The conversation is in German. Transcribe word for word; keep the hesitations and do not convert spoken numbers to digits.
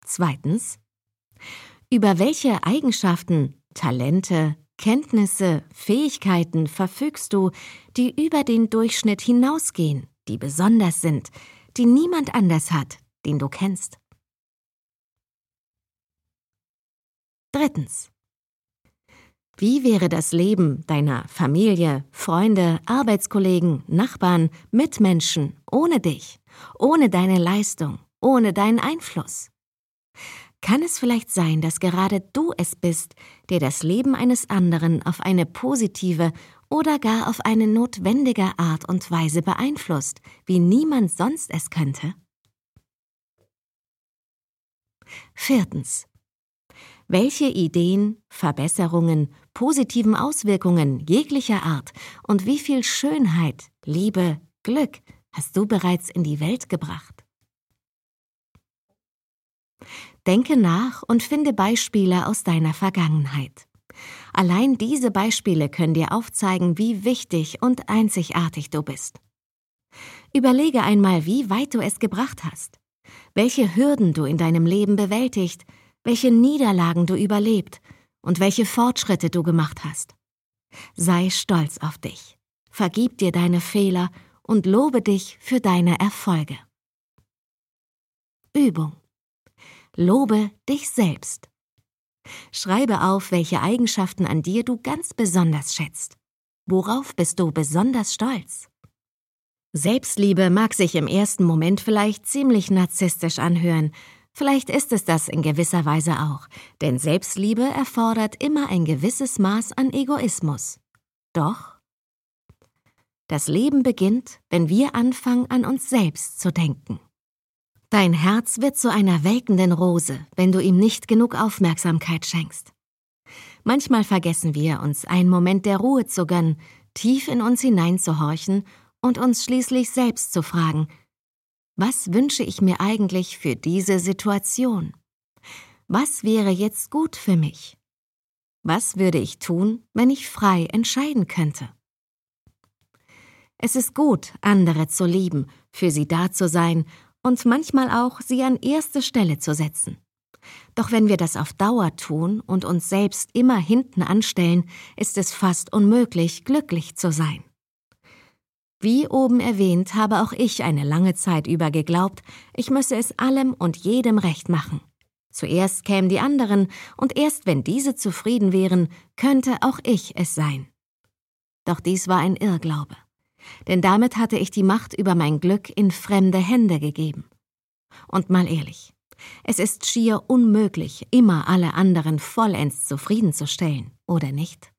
Zweitens: Über welche Eigenschaften, Talente, Kenntnisse, Fähigkeiten verfügst du, die über den Durchschnitt hinausgehen, die besonders sind, die niemand anders hat, den du kennst? Drittens: Wie wäre das Leben deiner Familie, Freunde, Arbeitskollegen, Nachbarn, Mitmenschen ohne dich, ohne deine Leistung, ohne deinen Einfluss? Kann es vielleicht sein, dass gerade du es bist, der das Leben eines anderen auf eine positive oder gar auf eine notwendige Art und Weise beeinflusst, wie niemand sonst es könnte? Viertens: Welche Ideen, Verbesserungen, positiven Auswirkungen jeglicher Art und wie viel Schönheit, Liebe, Glück hast du bereits in die Welt gebracht? Denke nach und finde Beispiele aus deiner Vergangenheit. Allein diese Beispiele können dir aufzeigen, wie wichtig und einzigartig du bist. Überlege einmal, wie weit du es gebracht hast, welche Hürden du in deinem Leben bewältigt, welche Niederlagen du überlebt und welche Fortschritte du gemacht hast. Sei stolz auf dich, vergib dir deine Fehler und lobe dich für deine Erfolge. Übung: Lobe dich selbst. Schreibe auf, welche Eigenschaften an dir du ganz besonders schätzt. Worauf bist du besonders stolz? Selbstliebe mag sich im ersten Moment vielleicht ziemlich narzisstisch anhören. Vielleicht ist es das in gewisser Weise auch, denn Selbstliebe erfordert immer ein gewisses Maß an Egoismus. Doch das Leben beginnt, wenn wir anfangen, an uns selbst zu denken. Dein Herz wird zu einer welkenden Rose, wenn du ihm nicht genug Aufmerksamkeit schenkst. Manchmal vergessen wir, uns einen Moment der Ruhe zu gönnen, tief in uns hineinzuhorchen und uns schließlich selbst zu fragen: Was wünsche ich mir eigentlich für diese Situation? Was wäre jetzt gut für mich? Was würde ich tun, wenn ich frei entscheiden könnte? Es ist gut, andere zu lieben, für sie da zu sein und manchmal auch, sie an erste Stelle zu setzen. Doch wenn wir das auf Dauer tun und uns selbst immer hinten anstellen, ist es fast unmöglich, glücklich zu sein. Wie oben erwähnt, habe auch ich eine lange Zeit über geglaubt, ich müsse es allem und jedem recht machen. Zuerst kämen die anderen, und erst wenn diese zufrieden wären, könnte auch ich es sein. Doch dies war ein Irrglaube. Denn damit hatte ich die Macht über mein Glück in fremde Hände gegeben. Und mal ehrlich, es ist schier unmöglich, immer alle anderen vollends zufriedenzustellen, oder nicht?